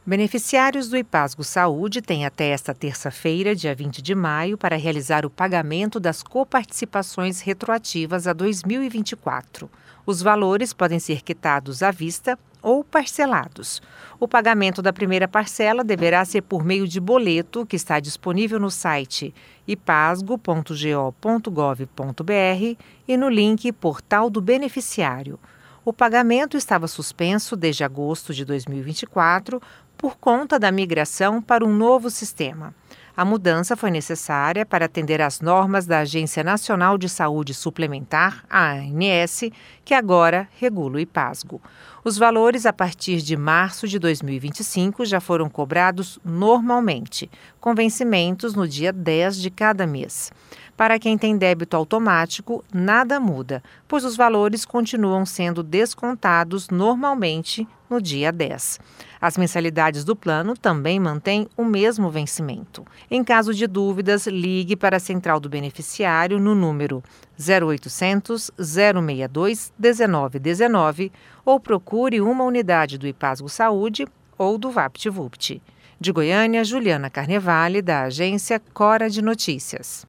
Beneficiários do Ipasgo Saúde têm até esta terça-feira, dia 20 de maio, para realizar o pagamento das coparticipações retroativas a 2024. Os valores podem ser quitados à vista ou parcelados. O pagamento da primeira parcela deverá ser por meio de boleto, que está disponível no site ipasgo.go.gov.br e no link Portal do Beneficiário. O pagamento estava suspenso desde agosto de 2024 por conta da migração para um novo sistema. A mudança foi necessária para atender às normas da Agência Nacional de Saúde Suplementar, a ANS, que agora regula o Ipasgo. Os valores a partir de março de 2025 já foram cobrados normalmente, com vencimentos no dia 10 de cada mês. Para quem tem débito automático, nada muda, pois os valores continuam sendo descontados normalmente no dia 10. As mensalidades do plano também mantêm o mesmo vencimento. Em caso de dúvidas, ligue para a Central do Beneficiário no número 0800 062 1919 ou procure uma unidade do Ipasgo Saúde ou do VaptVupt. De Goiânia, Juliana Carnevale, da agência Cora de Notícias.